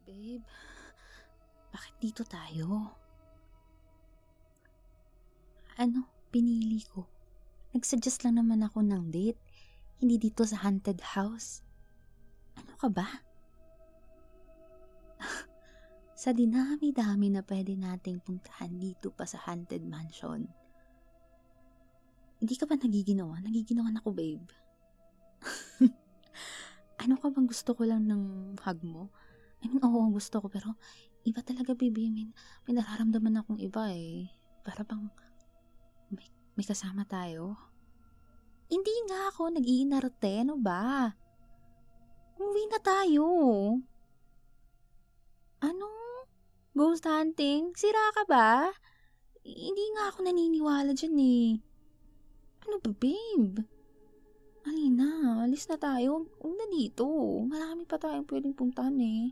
Babe, bakit dito tayo? Pinili ko. Nagsuggest lang naman ako ng date. Hindi dito sa haunted house. Ano ka ba? Sa dinami-dami na pwede nating puntahan dito pa sa haunted mansion. Hindi ka ba nagiginawa? Nagiginawan ako, babe. Ano ka bang gusto ko lang ng hug mo? Oo, gusto ko, pero iba talaga, baby. May nararamdaman akong iba eh. Para bang may kasama tayo. Hindi nga ako nag-iinarte, ano ba? Umuwi na tayo. Ano? Ghost hunting? Sira ka ba? Hindi nga ako naniniwala dyan eh. Ano ba, babe? Alina, alis na tayo. Huwag na dito. Marami pa tayong pwedeng puntahan eh.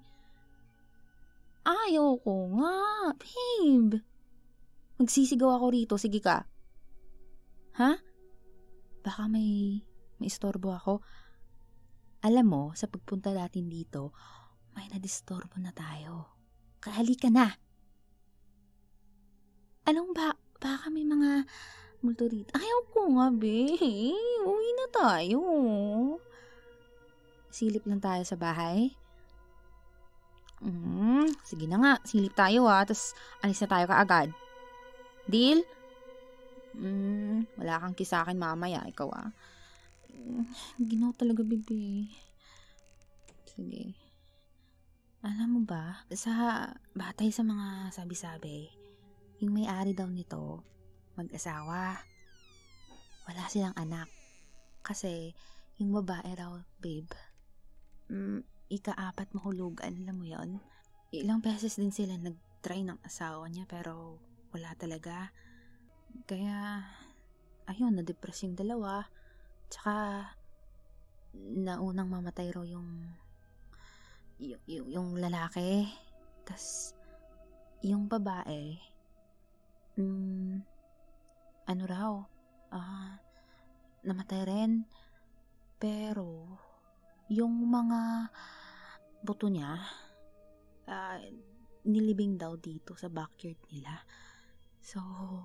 Ayoko nga, babe. Magsisigaw ako rito, sige ka. Ha? Baka may istorbo ako. Alam mo, sa pagpunta natin dito, may nadistorbo na tayo. Kaya halika na. Baka may mga multo rito. Ayaw ko nga, babe. Uwi na tayo. Silip lang tayo sa bahay. Sige na nga, silip tayo tapos alis na tayo kaagad. Deal? Wala kang kisakin mamaya, ikaw Ginaw talaga, baby. Sige. Alam mo ba, batay sa mga sabi-sabi, yung may-ari daw nito, mag-asawa. Wala silang anak. Kasi, yung babae raw, babe, ika-4 mahulugan, alam mo yon. Ilang beses din sila nag-try ng asawa niya, pero wala talaga. Kaya, ayun, na-depress yung dalawa. Tsaka, naunang mamatay raw yung lalaki. Tas, yung babae, namatay rin. Pero, yung mga buto niya, nilibing daw dito sa backyard nila. So,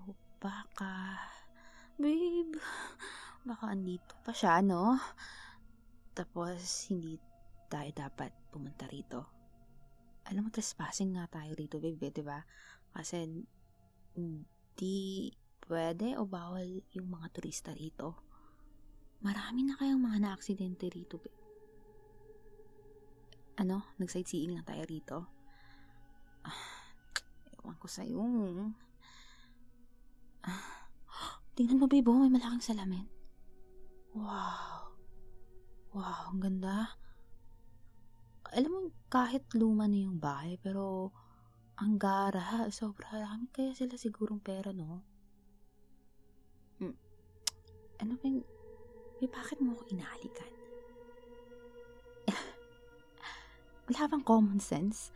babe, baka andito pa siya, no? Tapos, hindi tayo dapat pumunta rito. Alam mo, trespassing nga tayo rito, babe, diba? Kasi, hindi pwede o bawal yung mga turista rito. Marami na kayang mga na-aksidente rito, babe. Nag-sightseeing lang tayo rito? Ewan ko sa'yo. Tingnan mo, babe, may malaking salamin. Wow, ang ganda. Alam mo, kahit luma na yung bahay, pero ang gara, sobra rami. Kaya sila sigurong pera, no? Bakit mo ako inahalikan? Wala bang common sense?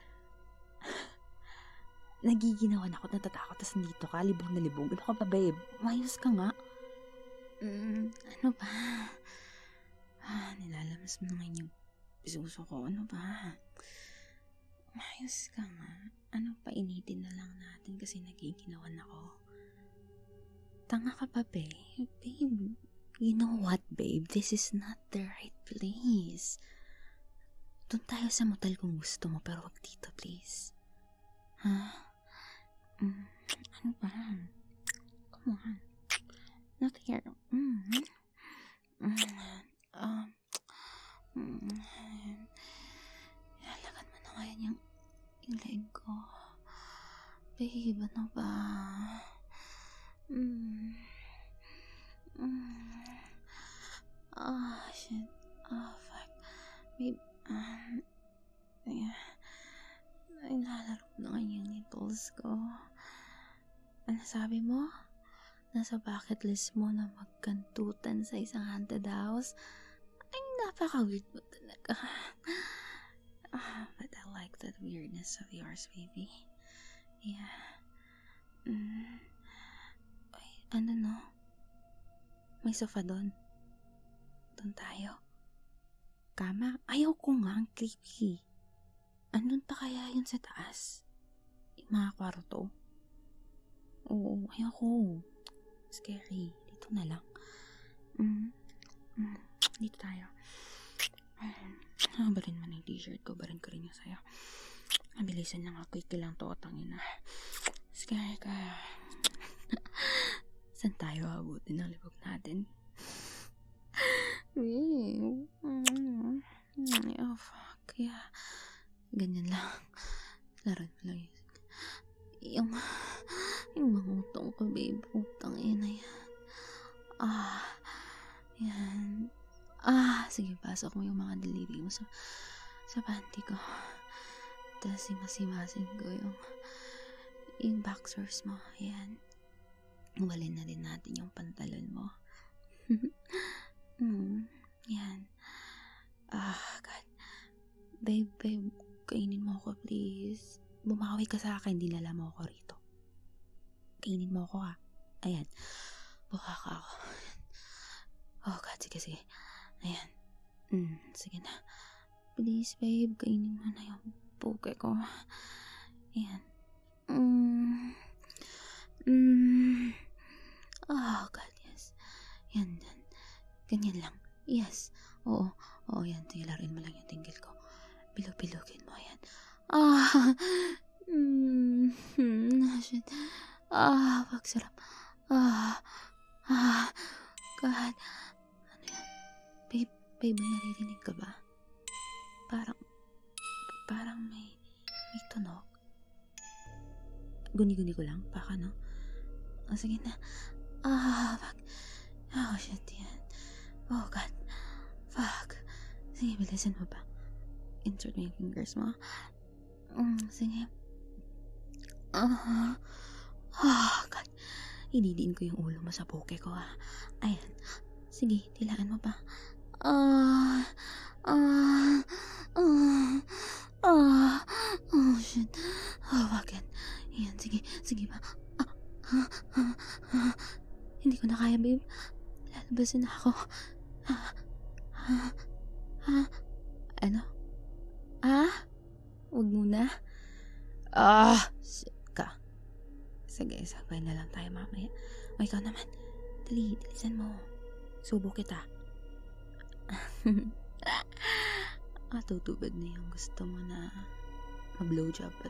Nagiginawan ako, natatakot, tas nandito ka, libong na libong. Ano ka ba, babe? Mayos ka nga. Ano ba? Nilalamas mo na ngayon yung suso ko. Ano ba? Mayos ka nga. Painitin na lang natin kasi nagiginawan ako. Tanga ka pa, babe. Babe, you know what, babe? This is not the right place. Doon tayo sa motel kung gusto mo, pero wag dito, please. Ha? Ano ba? Come on. Not here. Ilalagad mo na ngayon yung leg ko. Babe, ano ba? Shit. Fuck. Babe, ilalaro na ngayon yung nipples ko. Ano sabi mo? Nasa bucket list mo na magkantutan sa isang haunted house? Ay, napaka-weird mo talaga. But I like that weirdness of yours, baby. Yeah. Ay, no? May sofa doon. Doon tayo. Kama? Ayaw ko nga, ang creepy. andun pa kaya yun sa taas? Yung mga kwarto? Oo, ayoko. Scary. Dito na lang. Dito tayo. Barin mo na yung t-shirt ko. Barin ko rin yung sa'yo. Mabilisan lang ako. Quick lang to. Tangina. Scary ka. Saan tayo abutin ng libog natin? Oh, fuck. Yeah. Ganyan lang. Laran mo lang yun. Yung mga utong ko, babe. Utang ina yan. Yan. Sige, pasok mo yung mga daliri mo sa panty ko. Tapos simasin ko yung boxers mo. Yan. Ubalin na din natin yung pantalon mo. Yan. God. Babe, kainin mo ako, please. Bumawi ka sa akin, dinala mo ako rito. Kainin mo ako, ha. Ayan. Buka ka ako. Oh, God, sige. Ayan. Sige na. Please, babe, kainin mo na yung puke ko. Ayan. Oh, God, yes. Yan. Ganyan lang. Yes. Oo, yan. Sige, laruin mo lang yung tinggil ko. Bilog-bilogin mo, yan. Shit. Wag sarap. God. Ano yan? Babe, naririnig ka ba? Parang may tunog. Guni-guni ko lang. Baka, no? Sige na. Fuck. Oh, shit, yan. Oh, God. Fuck. Sige, bilisan mo ba? Insert mo yung fingers mo. Sige. God. Inidiin ko yung ulo mo sa poke ko, ha. Ayan. Sige, tilaan mo pa. Oh, shit. Bakit? Ayan, sige ba? Hindi ko na kaya, babe. Lalabasin na ako. Ano? Huwag muna. Shit ka. Sige, sabay na lang tayo mamaya. O, ikaw naman. Dalisan mo. Subo kita. Tutubad na yung gusto mo na ma-blowjob at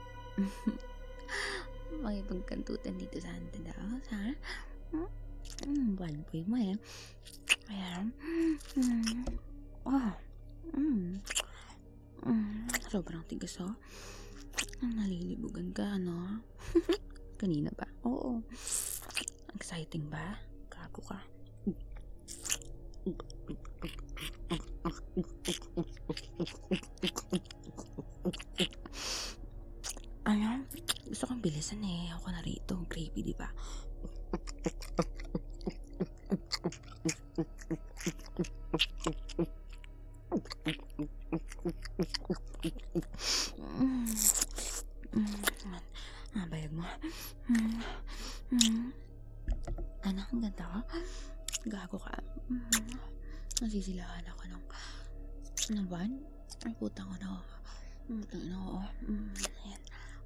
makipagkantutan dito sa Haunted House, ha? Bad boy mo, eh. Ayan. Sobrang tigas, oh. Nalilibugan ka, ano? Kanina ba? Oo. Exciting ba? Gago ka. Ano? Gusto kong bilisan, eh. Ako na rito. Creepy, di ba? Bayag mo. Anak, ang ganda ka. Gago ka. Nasisilahan ako ng buwan. Ay, putang ko na. Ayan.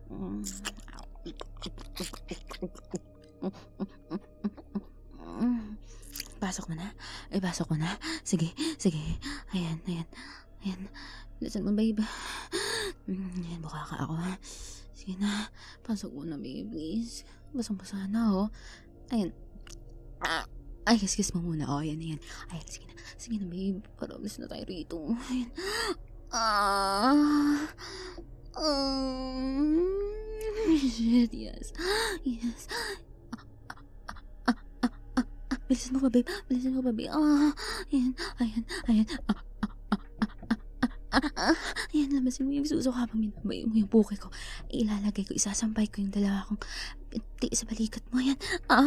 Pasok mo na? Ay, pasok mo na? Sige. Ayan. Listen mo, babe. Ayan, buka ka ako, ha? Sige na. Pasok mo na, babe, please. Basang-basa na, oh. Ayan. Ay, kiss mo muna. Oh, ayan. Ayan, sige na, babe. Para alis na tayo rito. Ayan. Shit, yes. Bilisan mo pa, babe. Ayan. Ayan, lamasin mo yung suso habang minabay mo yung buke ko. Ilalagay ko, isasampay ko yung dalawa kong pinti sa balikat mo. Ayan.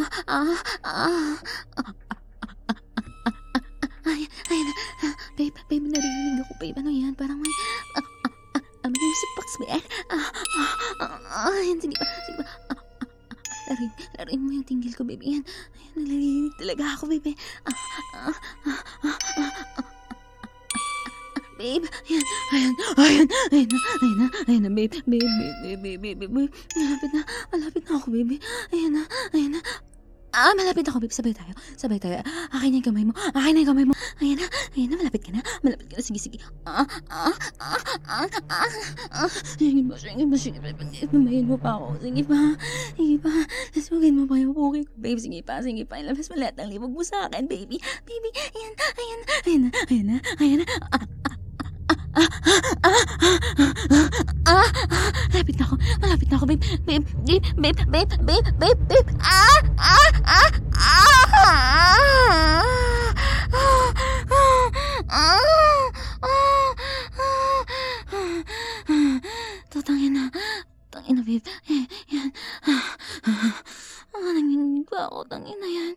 Ayan. Babe, narinig ako, babe. Ano yan? Parang may music box ba yan? Ayan, sige ba? Laruin mo yung tinggil ko, babe. Ayan, nalilinig talaga ako, babe. babe. Ayan, ayan, ayan, ayan na, ayan na, ayan na, babe, babe, babe, babe, babe, babe, babe. Malapit na ako, baby. Ayan na, ayan na. Malapit ako, babe. Sabay tayo. Akin na yung kamay mo. Ayan na, malapit ka na. Sige, sige. Sige pa. Mamayin mo pa ako. Sige pa. Lasugin mo pa yung puki ko, babe. Sige pa. Ilabas mo lahat ng libog mo sa akin, baby. Baby, ayan na. Malapit na ako, babe. Babe. Tangina, babe. Yan. Nanginginig pa ako, tangina yan.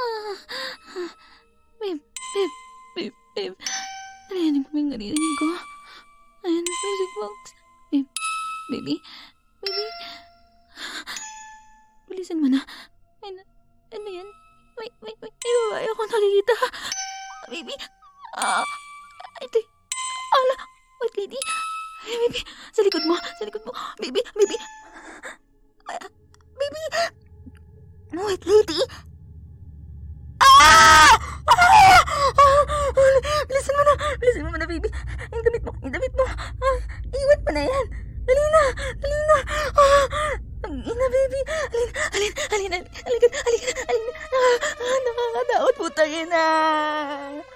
Babe. Narinig mo yung naririnig ko. Ayan, music box. Baby. Bilisan mo na. Ano yan? Wait. May babae ako nakikita. Baby. Ito. Ala. Wait, lady. Ay, baby. Sa likod mo. Baby. Baby. Wait, lady. Bilisan mo na, baby. Yung damit mo. Iwan mo na yan. Dali na. Ang ina, baby. Halika. Nakakatakot, putang ina.